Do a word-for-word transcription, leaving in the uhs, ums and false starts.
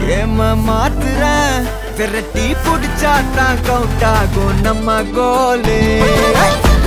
கேம மாத்துறேன் விரட்டி புடிச்சாத்தான் கவுண்ட் ஆகும் நம்ம கோலு